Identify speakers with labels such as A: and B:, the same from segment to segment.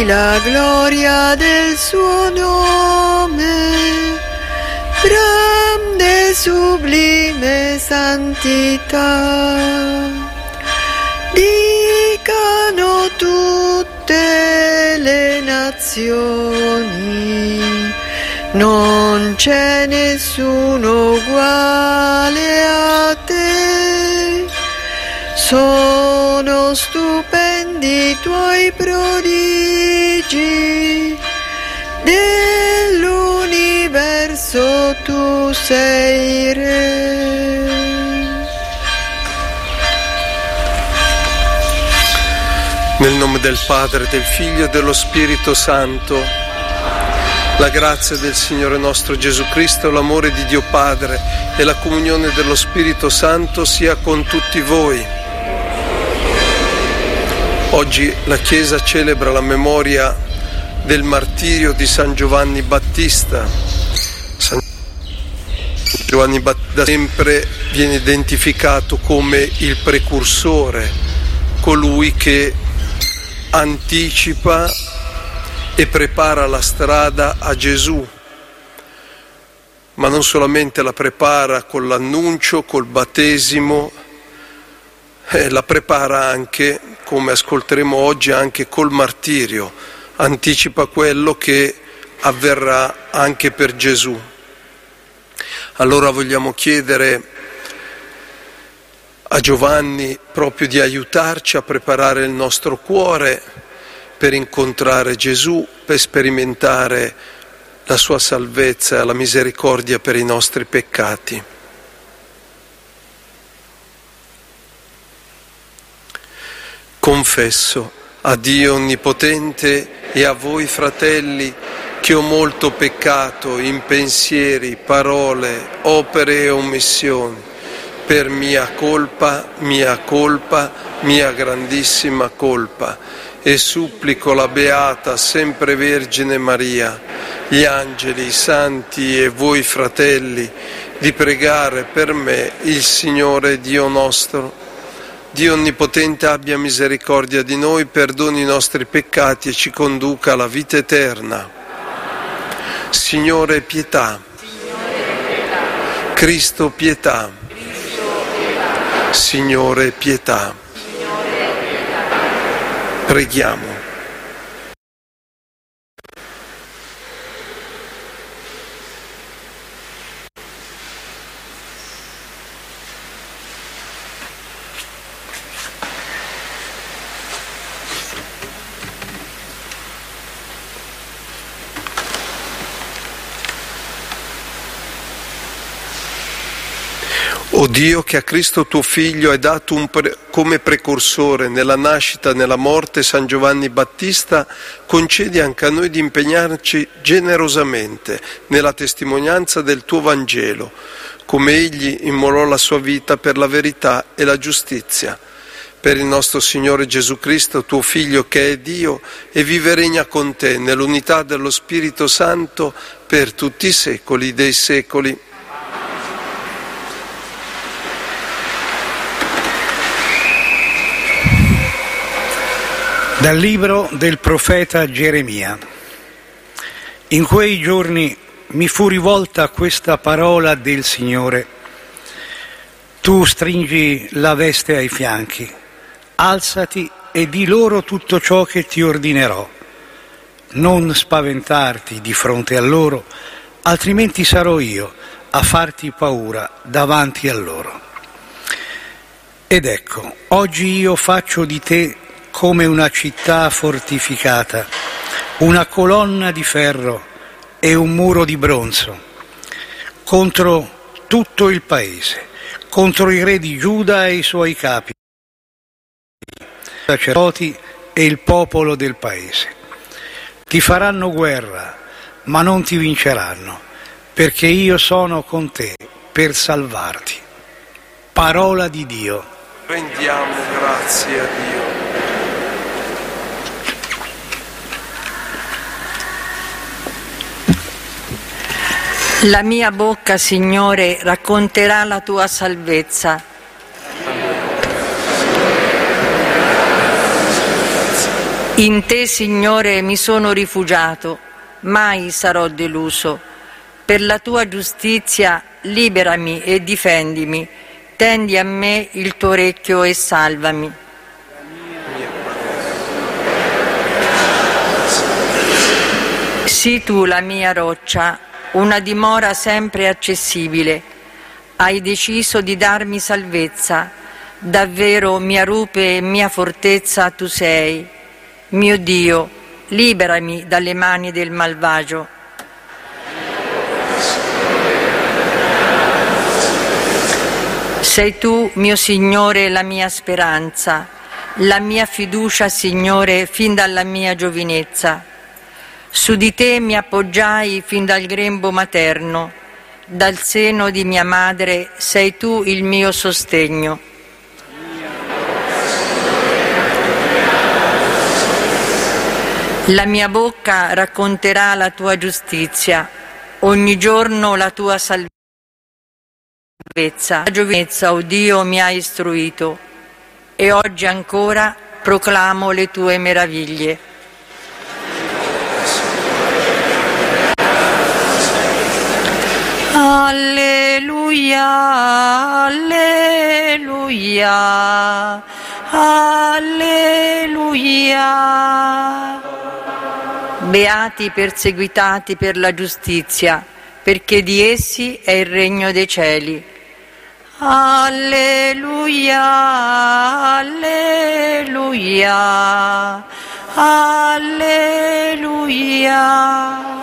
A: la gloria del suo nome, grande sublime santità. Dicano tutte le nazioni, non c'è nessuno uguale a te. Sono stupendi i tuoi prodigi, dell'universo tu sei re.
B: Nel nome del Padre, del Figlio e dello Spirito Santo, la grazia del Signore nostro Gesù Cristo, l'amore di Dio Padre e la comunione dello Spirito Santo sia con tutti voi. Oggi la Chiesa celebra la memoria del martirio di San Giovanni Battista. San Giovanni Battista sempre viene identificato come il precursore, colui che anticipa e prepara la strada a Gesù, ma non solamente la prepara con l'annuncio, col battesimo, la prepara anche, come ascolteremo oggi, anche col martirio, anticipa quello che avverrà anche per Gesù. Allora vogliamo chiedere a Giovanni proprio di aiutarci a preparare il nostro cuore per incontrare Gesù, per sperimentare la sua salvezza e la misericordia per i nostri peccati. Confesso a Dio Onnipotente e a voi fratelli che ho molto peccato in pensieri, parole, opere e omissioni, per mia colpa, mia grandissima colpa, e supplico la Beata Sempre Vergine Maria, gli angeli, i santi e voi fratelli, di pregare per me il Signore Dio nostro. Dio Onnipotente abbia misericordia di noi, perdoni i nostri peccati e ci conduca alla vita eterna. Signore pietà. Cristo pietà. Signore pietà. Preghiamo. O Dio, che a Cristo tuo Figlio hai dato come precursore nella nascita e nella morte San Giovanni Battista, concedi anche a noi di impegnarci generosamente nella testimonianza del tuo Vangelo, come egli immolò la sua vita per la verità e la giustizia. Per il nostro Signore Gesù Cristo, tuo Figlio, che è Dio e vive e regna con te nell'unità dello Spirito Santo per tutti i secoli dei secoli.
C: Dal libro del profeta Geremia. In quei giorni mi fu rivolta questa parola del Signore: tu stringi la veste ai fianchi, alzati e di loro tutto ciò che ti ordinerò. Non spaventarti di fronte a loro, altrimenti sarò io a farti paura davanti a loro. Ed ecco, oggi io faccio di te come una città fortificata, una colonna di ferro e un muro di bronzo, contro tutto il paese, contro i re di Giuda e i suoi capi, i sacerdoti e il popolo del paese. Ti faranno guerra, ma non ti vinceranno, perché io sono con te per salvarti. Parola di Dio.
B: Rendiamo grazie a Dio.
D: La mia bocca, Signore, racconterà la tua salvezza. In te, Signore, mi sono rifugiato, mai sarò deluso. Per la tua giustizia liberami e difendimi, tendi a me il tuo orecchio e salvami. Sii tu la mia roccia, una dimora sempre accessibile. Hai deciso di darmi salvezza, davvero mia rupe e mia fortezza tu sei. Mio Dio, liberami dalle mani del malvagio. Sei tu, mio Signore, la mia speranza, la mia fiducia, Signore, fin dalla mia giovinezza. Su di te mi appoggiai fin dal grembo materno, dal seno di mia madre sei tu il mio sostegno. La mia bocca racconterà la tua giustizia, ogni giorno la tua salvezza. La giovinezza, o Dio, mi ha istruito, e oggi ancora proclamo le tue meraviglie. Alleluia, alleluia, alleluia. Beati i perseguitati per la giustizia, perché di essi è il regno dei cieli. Alleluia, alleluia, alleluia.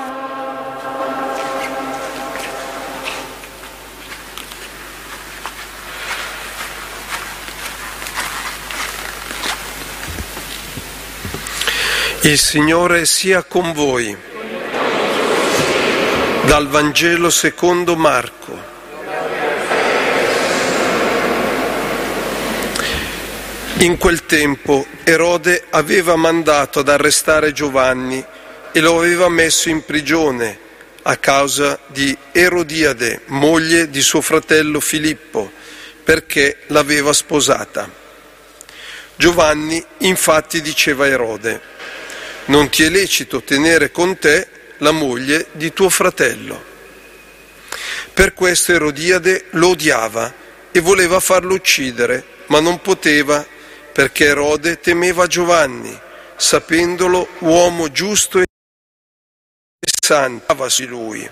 B: Il Signore sia con voi. Dal Vangelo secondo Marco. In quel tempo Erode aveva mandato ad arrestare Giovanni e lo aveva messo in prigione a causa di Erodiade, moglie di suo fratello Filippo, perché l'aveva sposata. Giovanni infatti diceva a Erode: non ti è lecito tenere con te la moglie di tuo fratello. Per questo Erodiade lo odiava e voleva farlo uccidere, ma non poteva, perché Erode temeva Giovanni, sapendolo uomo giusto e santo di lui.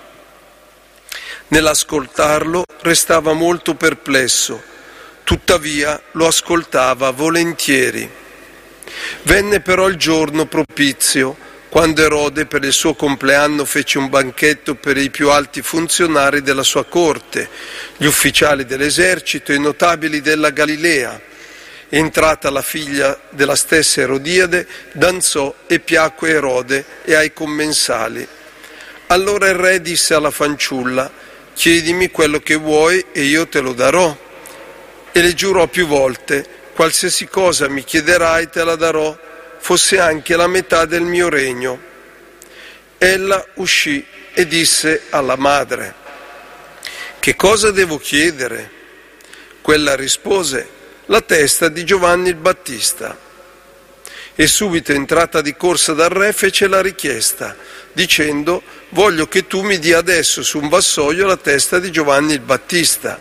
B: Nell'ascoltarlo restava molto perplesso, tuttavia lo ascoltava volentieri. Venne però il giorno propizio, quando Erode per il suo compleanno fece un banchetto per i più alti funzionari della sua corte, gli ufficiali dell'esercito e i notabili della Galilea. Entrata la figlia della stessa Erodiade, danzò e piacque a Erode e ai commensali. Allora il re disse alla fanciulla: chiedimi quello che vuoi e io te lo darò. E le giurò più volte: qualsiasi cosa mi chiederai te la darò, fosse anche la metà del mio regno. Ella uscì e disse alla madre: che cosa devo chiedere? Quella rispose: la testa di Giovanni il Battista. E subito entrata di corsa dal re fece la richiesta, dicendo: voglio che tu mi dia adesso su un vassoio la testa di Giovanni il Battista.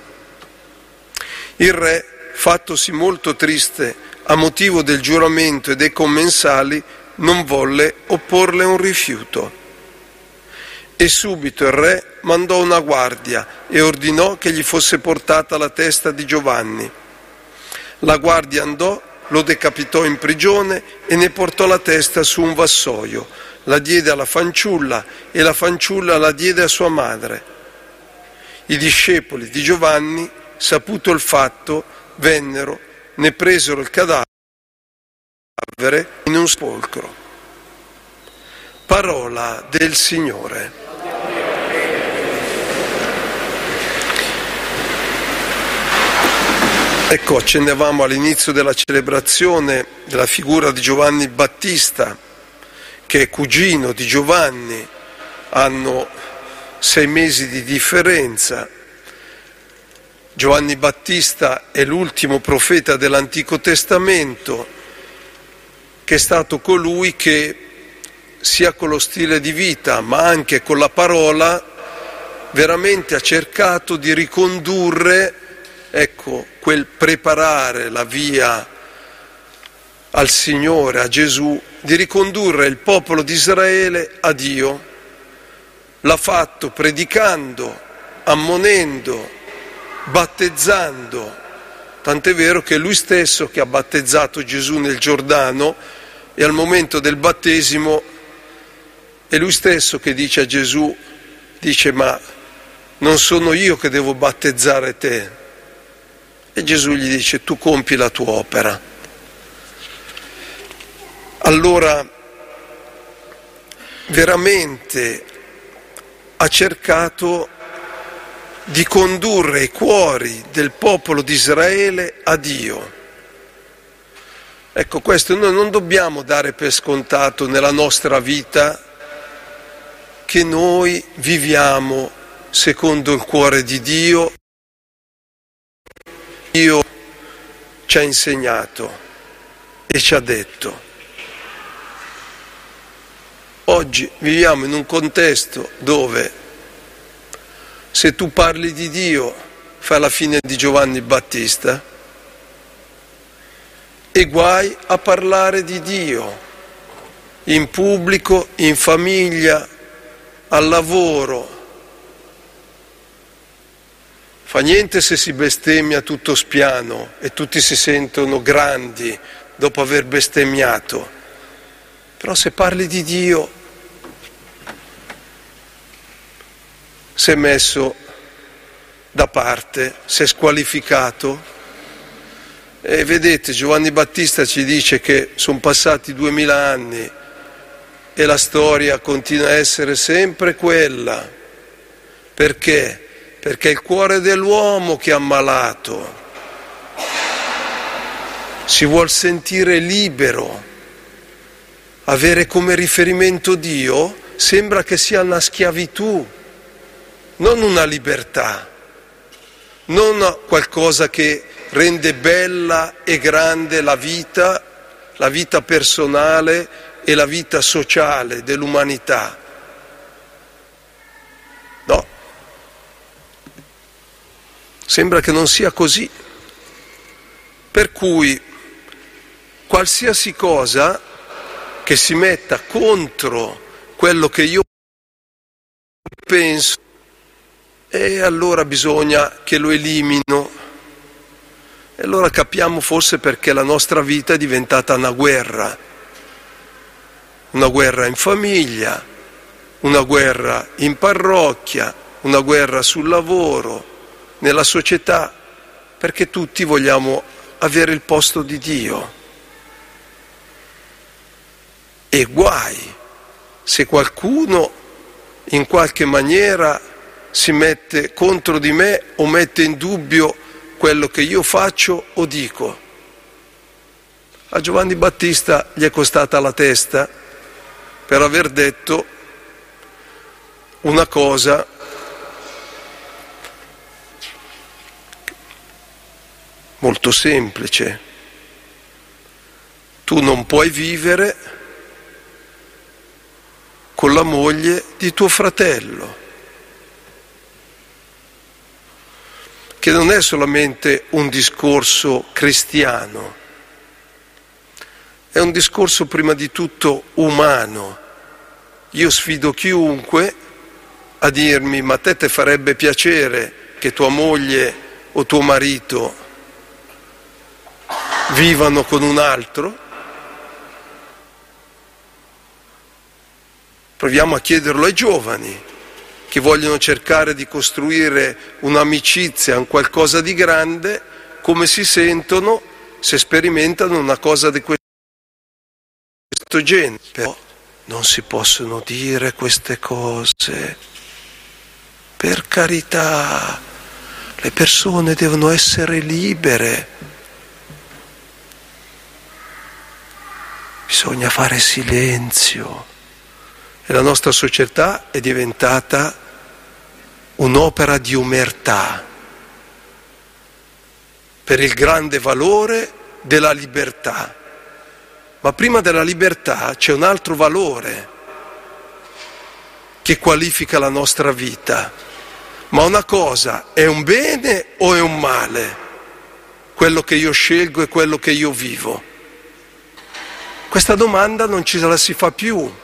B: Il re, fattosi molto triste a motivo del giuramento e dei commensali, non volle opporle un rifiuto. E subito il re mandò una guardia e ordinò che gli fosse portata la testa di Giovanni. La guardia andò, lo decapitò in prigione e ne portò la testa su un vassoio, la diede alla fanciulla e la fanciulla la diede a sua madre. I discepoli di Giovanni, saputo il fatto, vennero, ne presero il cadavere in un sepolcro. Parola del Signore. Ecco, accennavamo all'inizio della celebrazione della figura di Giovanni Battista, che è cugino di Giovanni, hanno 6 mesi di differenza. Giovanni Battista è l'ultimo profeta dell'Antico Testamento, che è stato colui che sia con lo stile di vita ma anche con la parola veramente ha cercato di ricondurre, ecco, quel preparare la via al Signore, a Gesù, di ricondurre il popolo di Israele a Dio. L'ha fatto predicando, ammonendo, battezzando, tant'è vero che è lui stesso che ha battezzato Gesù nel Giordano e al momento del battesimo è lui stesso che dice a Gesù, dice: ma non sono io che devo battezzare te? E Gesù gli dice: tu compi la tua opera. Allora veramente ha cercato di condurre i cuori del popolo di Israele a Dio. Ecco, questo noi non dobbiamo dare per scontato nella nostra vita, che noi viviamo secondo il cuore di Dio. Dio ci ha insegnato e ci ha detto. Oggi viviamo in un contesto dove se tu parli di Dio fai la fine di Giovanni Battista e guai a parlare di Dio in pubblico, in famiglia, al lavoro. Fa niente se si bestemmia tutto spiano e tutti si sentono grandi dopo aver bestemmiato. Però se parli di Dio, sei messo da parte, sei squalificato. E vedete, Giovanni Battista ci dice che sono passati 2000 anni e la storia continua a essere sempre quella. Perché? Perché è il cuore dell'uomo che è ammalato. Si vuol sentire libero. Avere come riferimento Dio sembra che sia una schiavitù, non una libertà, non qualcosa che rende bella e grande la vita personale e la vita sociale dell'umanità. No, sembra che non sia così. Per cui qualsiasi cosa che si metta contro quello che io penso, e allora bisogna che lo elimino. E allora capiamo forse perché la nostra vita è diventata una guerra in famiglia, una guerra in parrocchia, una guerra sul lavoro, nella società, perché tutti vogliamo avere il posto di Dio. E guai se qualcuno in qualche maniera si mette contro di me o mette in dubbio quello che io faccio o dico. A Giovanni Battista gli è costata la testa per aver detto una cosa molto semplice: tu non puoi vivere con la moglie di tuo fratello, che non è solamente un discorso cristiano, è un discorso prima di tutto umano. Io sfido chiunque a dirmi: ma a te farebbe piacere che tua moglie o tuo marito vivano con un altro? Proviamo a chiederlo ai giovani che vogliono cercare di costruire un'amicizia, un qualcosa di grande, come si sentono se sperimentano una cosa di questo genere. Però non si possono dire queste cose, per carità, le persone devono essere libere, bisogna fare silenzio. E la nostra società è diventata un'opera di omertà per il grande valore della libertà. ma prima della libertà c'è un altro valore che qualifica la nostra vita. Ma una cosa è un bene o è un male? Quello che io scelgo e quello che io vivo? Questa domanda non ce la si fa più.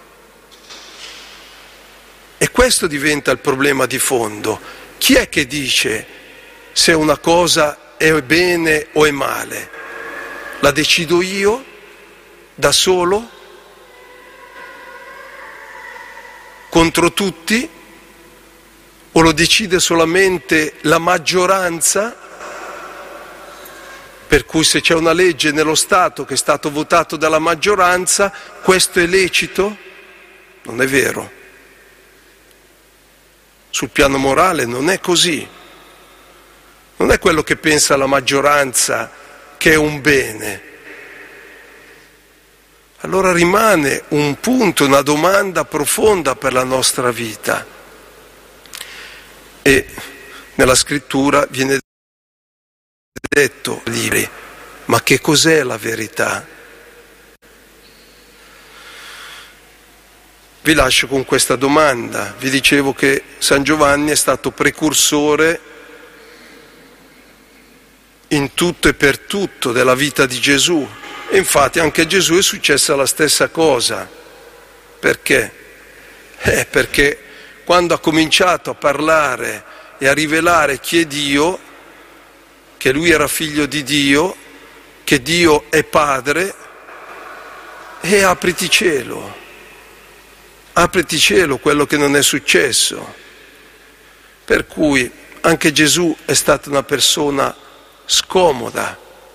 B: E questo diventa il problema di fondo. Chi è che dice se una cosa è bene o è male? La decido io, da solo, contro tutti? O lo decide solamente la maggioranza? Per cui se c'è una legge nello Stato che è stato votato dalla maggioranza, questo è lecito? Non è vero. Sul piano morale non è così. Non è quello che pensa la maggioranza che è un bene. Allora rimane un punto, una domanda profonda per la nostra vita. E nella scrittura viene detto, libri, ma che cos'è la verità? Vi lascio con questa domanda. Vi dicevo che San Giovanni è stato precursore in tutto e per tutto della vita di Gesù. E infatti anche a Gesù è successa la stessa cosa. Perché? Perché quando ha cominciato a parlare e a rivelare chi è Dio, che lui era figlio di Dio, che Dio è Padre, e apriti cielo quello che non è successo. Per cui anche Gesù è stata una persona scomoda,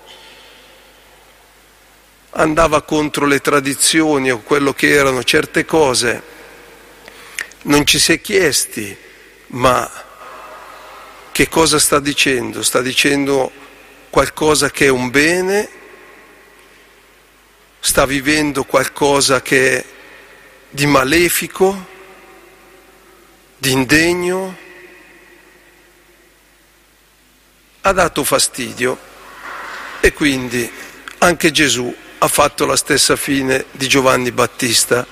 B: andava contro le tradizioni o quello che erano certe cose, non ci si è chiesti, ma che cosa sta dicendo? Sta dicendo qualcosa che è un bene? Sta vivendo qualcosa che è di malefico, di indegno? Ha dato fastidio e quindi anche Gesù ha fatto la stessa fine di Giovanni Battista.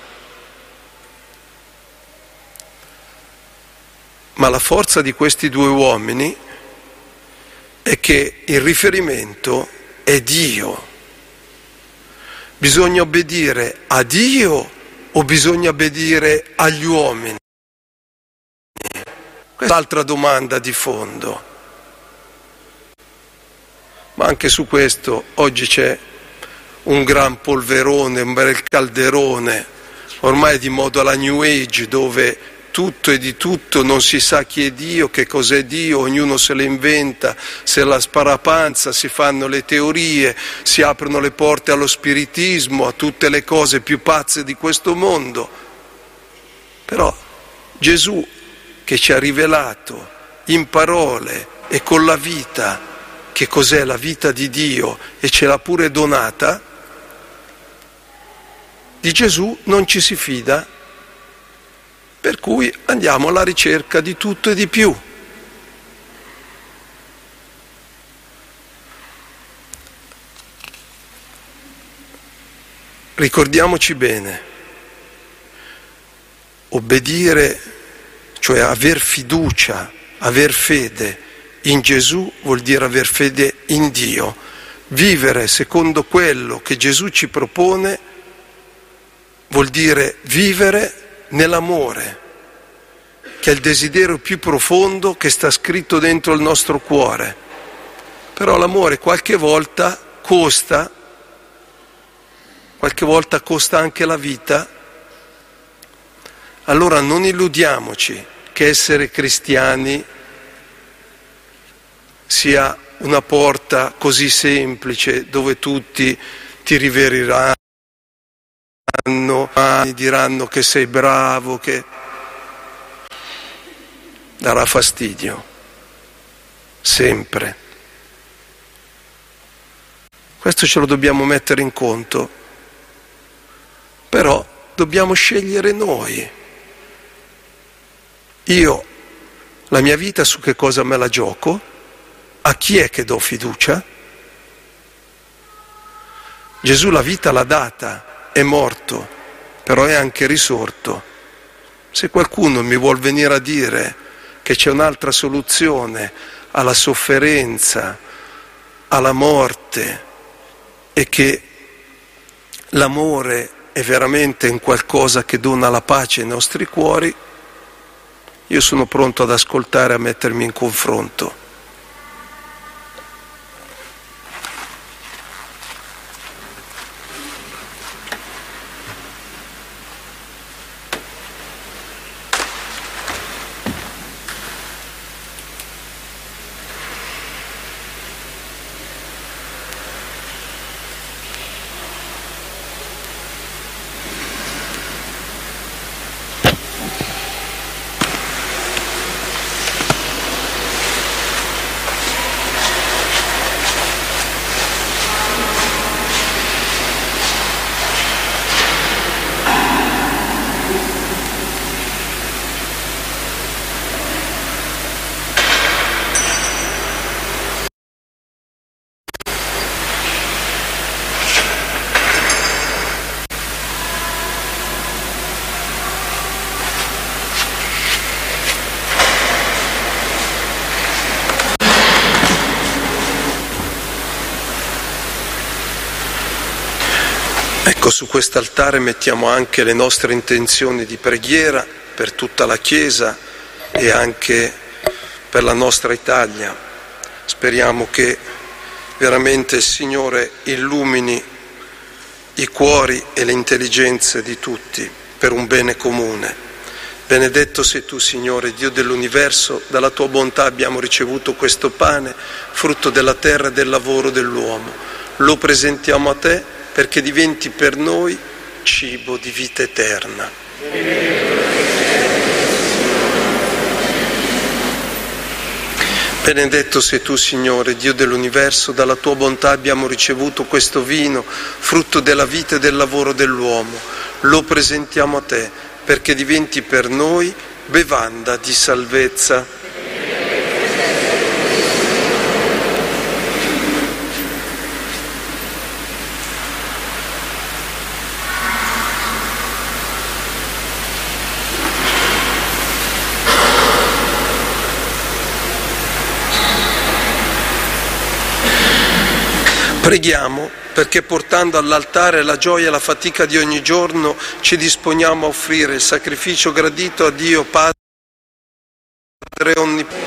B: Ma la forza di questi due uomini è che il riferimento è Dio. Bisogna obbedire a Dio o bisogna obbedire agli uomini? Questa è l'altra domanda di fondo. Ma anche su questo oggi c'è un gran polverone, un bel calderone, ormai di modo alla New Age, dove tutto e di tutto non si sa chi è Dio, che cos'è Dio, ognuno se le inventa, se la sparapanza, si fanno le teorie, si aprono le porte allo spiritismo, a tutte le cose più pazze di questo mondo. Però Gesù, che ci ha rivelato in parole e con la vita che cos'è la vita di Dio e ce l'ha pure donata, di Gesù non ci si fida. Per cui andiamo alla ricerca di tutto e di più. Ricordiamoci bene, obbedire, cioè aver fiducia, aver fede in Gesù vuol dire aver fede in Dio. Vivere secondo quello che Gesù ci propone vuol dire vivere nell'amore, che è il desiderio più profondo che sta scritto dentro il nostro cuore. Però l'amore qualche volta costa anche la vita. Allora non illudiamoci che essere cristiani sia una porta così semplice dove tutti ti rivereranno, diranno che sei bravo, che darà fastidio, sempre. Questo ce lo dobbiamo mettere in conto, però dobbiamo scegliere noi. Io, la mia vita su che cosa me la gioco? A chi è che do fiducia? Gesù la vita l'ha data, è morto, però è anche risorto. Se qualcuno mi vuol venire a dire che c'è un'altra soluzione alla sofferenza, alla morte, e che l'amore è veramente un qualcosa che dona la pace ai nostri cuori, io sono pronto ad ascoltare e a mettermi in confronto. Ecco, su quest'altare mettiamo anche le nostre intenzioni di preghiera per tutta la Chiesa e anche per la nostra Italia. Speriamo che veramente il Signore illumini i cuori e le intelligenze di tutti per un bene comune. Benedetto sei tu, Signore, Dio dell'universo, dalla tua bontà abbiamo ricevuto questo pane, frutto della terra e del lavoro dell'uomo. Lo presentiamo a te perché diventi per noi cibo di vita eterna. Benedetto sei tu, Signore, Dio dell'universo, dalla tua bontà abbiamo ricevuto questo vino, frutto della vita e del lavoro dell'uomo. Lo presentiamo a te perché diventi per noi bevanda di salvezza. Preghiamo perché portando all'altare la gioia e la fatica di ogni giorno ci disponiamo a offrire il sacrificio gradito a Dio Padre Onnipotente.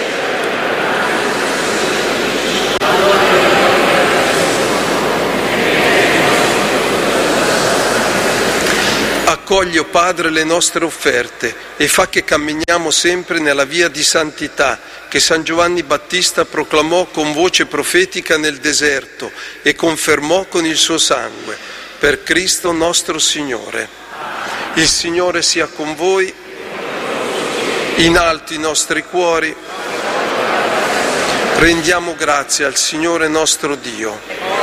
B: Accogli, o Padre, le nostre offerte e fa che camminiamo sempre nella via di santità che San Giovanni Battista proclamò con voce profetica nel deserto e confermò con il suo sangue. Per Cristo nostro Signore. Il Signore sia con voi, in alto i nostri cuori. Rendiamo grazie al Signore nostro Dio.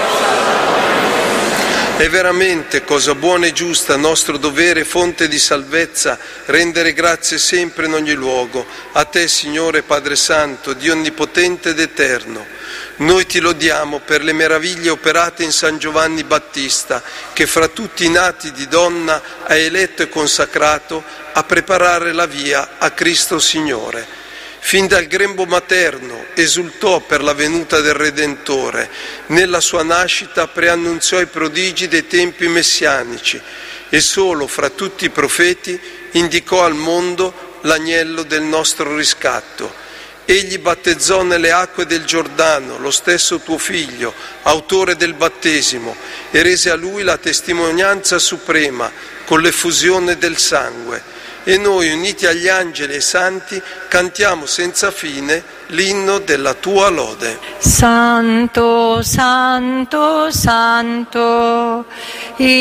B: È veramente cosa buona e giusta, nostro dovere e fonte di salvezza, rendere grazie sempre in ogni luogo. A te, Signore Padre Santo, Dio onnipotente ed eterno. Noi ti lodiamo per le meraviglie operate in San Giovanni Battista, che fra tutti i nati di donna ha eletto e consacrato a preparare la via a Cristo Signore. Fin dal grembo materno esultò per la venuta del Redentore, nella sua nascita preannunziò i prodigi dei tempi messianici e solo fra tutti i profeti indicò al mondo l'agnello del nostro riscatto. Egli battezzò nelle acque del Giordano lo stesso tuo figlio, autore del battesimo, e rese a lui la testimonianza suprema con l'effusione del sangue. E noi, uniti agli angeli e ai santi, cantiamo senza fine l'inno della tua lode.
D: Santo, Santo, Santo, il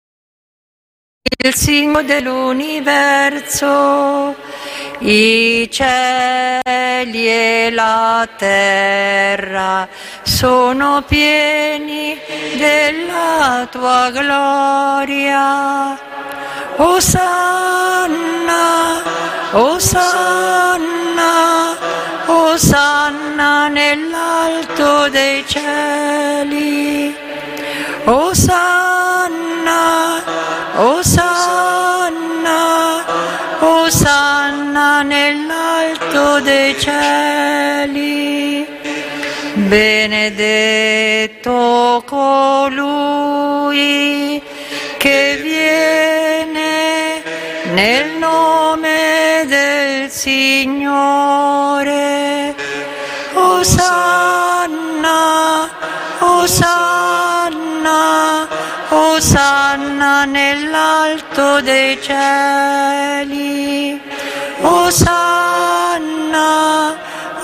D: Signore dell'universo, i cieli e la terra sono pieni della tua gloria. Osanna, Osanna, Osanna nell'alto dei cieli. Osanna, Osanna, Osanna nell'alto dei cieli. Benedetto colui che viene nel nome del Signore. Osanna, Osanna, Osanna nell'alto dei cieli. Osanna,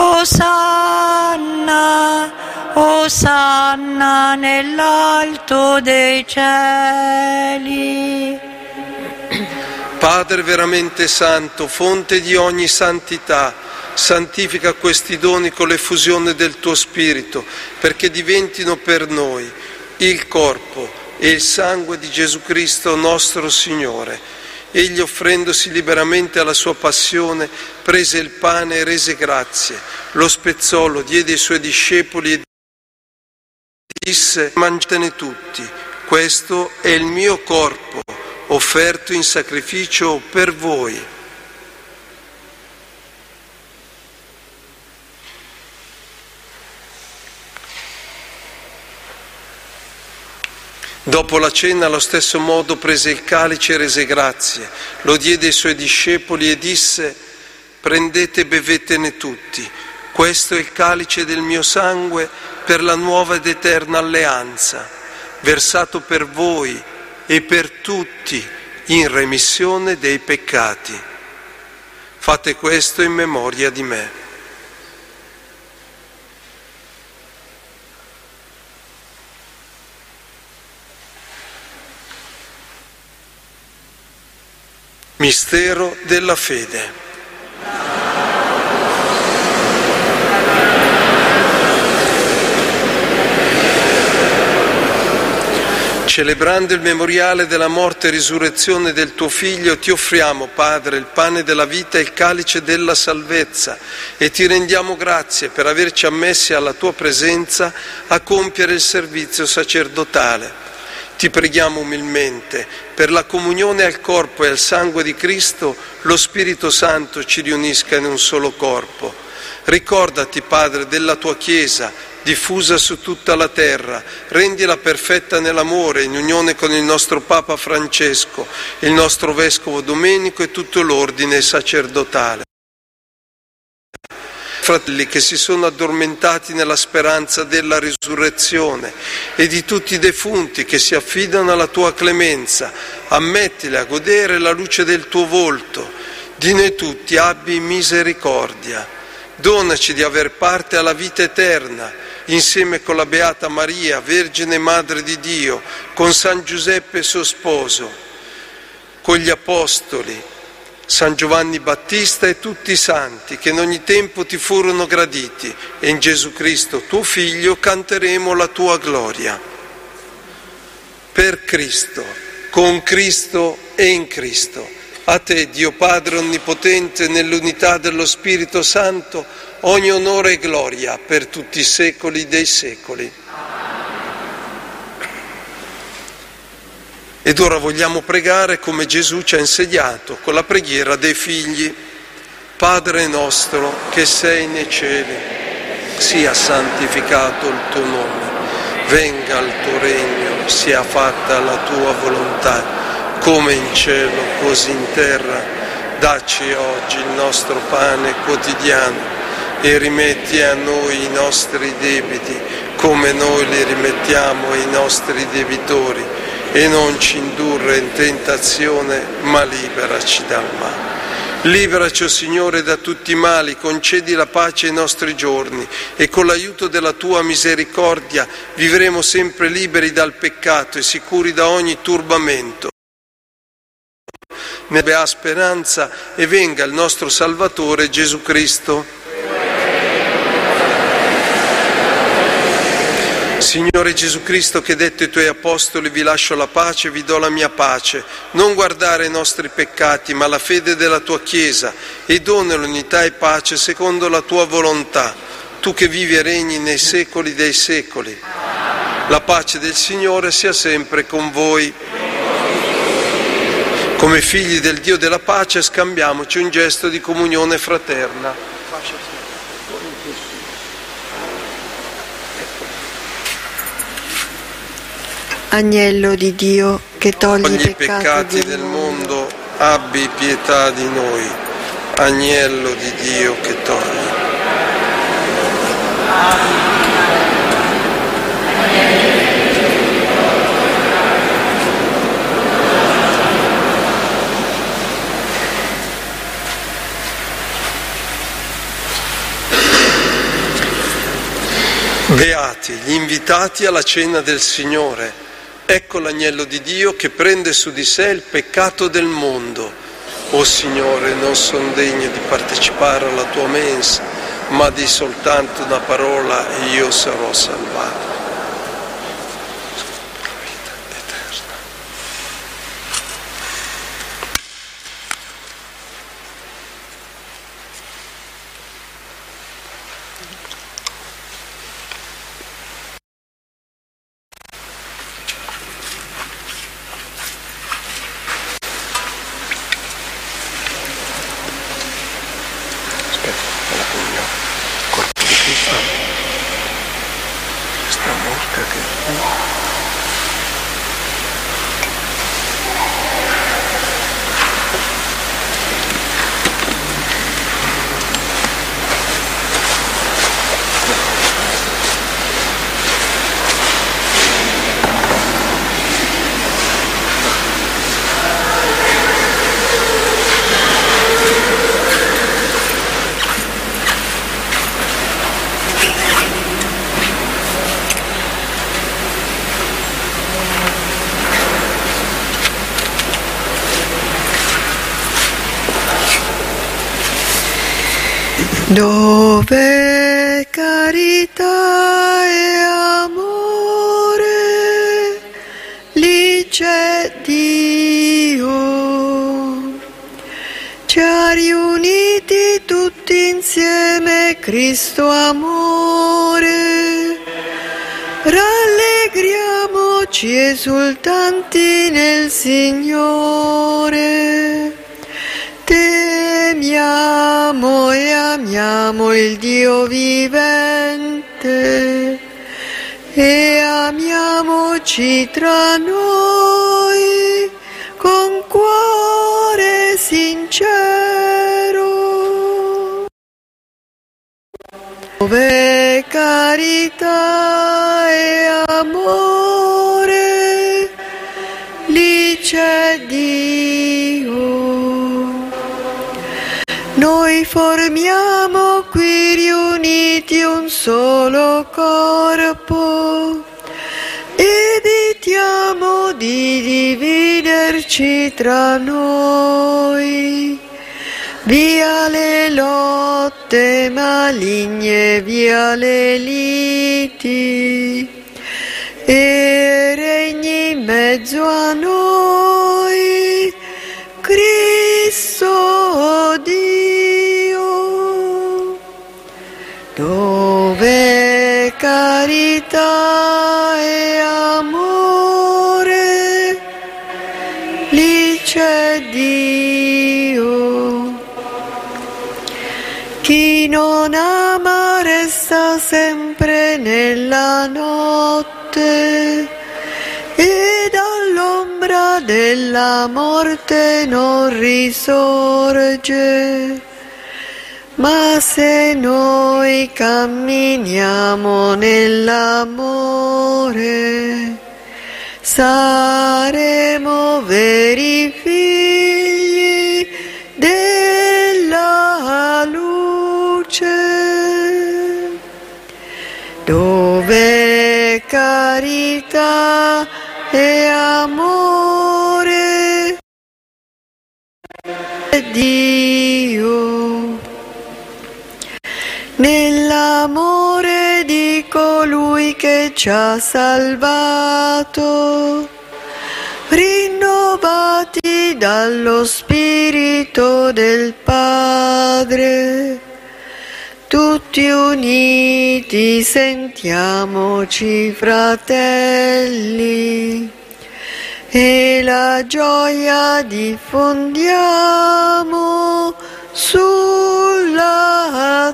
D: Osanna, Osanna nell'alto dei cieli.
B: Padre veramente santo, fonte di ogni santità, santifica questi doni con l'effusione del tuo Spirito, perché diventino per noi il corpo e il sangue di Gesù Cristo nostro Signore. Egli, offrendosi liberamente alla sua passione, prese il pane e rese grazie, lo spezzò, lo diede ai suoi discepoli e disse: mangiatene tutti, questo è il mio corpo, offerto in sacrificio per voi. Dopo la cena, allo stesso modo, prese il calice e rese grazie, lo diede ai suoi discepoli e disse: prendete e bevetene tutti, questo è il calice del mio sangue per la nuova ed eterna alleanza, versato per voi e per tutti in remissione dei peccati. Fate questo in memoria di me. Mistero della fede. Celebrando il memoriale della morte e risurrezione del tuo Figlio, ti offriamo, Padre, il pane della vita e il calice della salvezza, e ti rendiamo grazie per averci ammessi alla tua presenza a compiere il servizio sacerdotale. Ti preghiamo umilmente, per la comunione al corpo e al sangue di Cristo, lo Spirito Santo ci riunisca in un solo corpo. Ricordati, Padre, della tua Chiesa, diffusa su tutta la terra, rendila perfetta nell'amore, in unione con il nostro Papa Francesco, il nostro Vescovo Domenico e tutto l'ordine sacerdotale. Fratelli che si sono addormentati nella speranza della risurrezione e di tutti i defunti che si affidano alla tua clemenza, ammettili a godere la luce del tuo volto. Di noi tutti abbi misericordia. Donaci di aver parte alla vita eterna, insieme con la Beata Maria, Vergine Madre di Dio, con San Giuseppe suo sposo, con gli Apostoli, San Giovanni Battista e tutti i santi che in ogni tempo ti furono graditi, e in Gesù Cristo, tuo Figlio, canteremo la tua gloria. Per Cristo, con Cristo e in Cristo, a te, Dio Padre Onnipotente, nell'unità dello Spirito Santo, ogni onore e gloria per tutti i secoli dei secoli. Ed ora vogliamo pregare come Gesù ci ha insegnato, con la preghiera dei figli. Padre nostro che sei nei cieli, sia santificato il tuo nome, venga il tuo regno, sia fatta la tua volontà, come in cielo così in terra. Dacci oggi il nostro pane quotidiano e rimetti a noi i nostri debiti, come noi li rimettiamo ai nostri debitori, e non ci indurre in tentazione, ma liberaci dal male. Liberaci, o Signore, da tutti i mali, concedi la pace ai nostri giorni, e con l'aiuto della tua misericordia vivremo sempre liberi dal peccato e sicuri da ogni turbamento. Ne abbia speranza, e venga il nostro Salvatore Gesù Cristo. Signore Gesù Cristo, che detto ai tuoi apostoli: vi lascio la pace, vi do la mia pace, non guardare i nostri peccati ma la fede della tua Chiesa, e dona l'unità e pace secondo la tua volontà, tu che vivi e regni nei secoli dei secoli. La pace del Signore sia sempre con voi. Come figli del Dio della pace scambiamoci un gesto di comunione fraterna.
A: Agnello di Dio che togli
B: i peccati del mondo, abbi pietà di noi. Agnello di Dio che togli. Beati gli invitati alla cena del Signore. Ecco l'agnello di Dio che prende su di sé il peccato del mondo. O Signore, non son degno di partecipare alla tua mensa, ma di soltanto una parola e io sarò salvato.
A: Dove carità e amore, lì c'è Dio. Ci ha riuniti tutti insieme Cristo amore. Rallegriamoci esultanti nel Signore. Temiamo e amiamo il Dio vivente e amiamoci tra noi con cuore sincero. Dove carità e amore, lì c'è Dio. Noi formiamo qui riuniti un solo corpo, evitiamo di dividerci tra noi. Via le lotte maligne, via le liti, e regni in mezzo a noi Cristo Dio. Dove carità e amore, lì c'è Dio. Chi non ama resta sempre nella notte e dall'ombra della morte non risorge. Ma se noi camminiamo nell'amore, saremo veri figli della luce. Dove carità e amore, Dio. Nell'amore di colui che ci ha salvato, rinnovati dallo Spirito del Padre, tutti uniti sentiamoci fratelli e la gioia diffondiamo sulla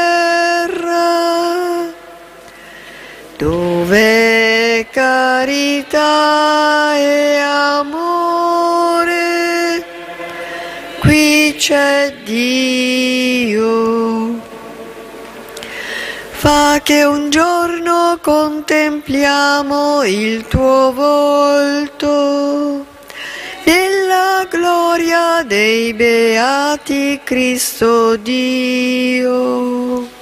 A: terra, dove carità e amore, qui c'è Dio. Fa che un giorno contempliamo il tuo volto, nella gloria dei beati Cristo Dio.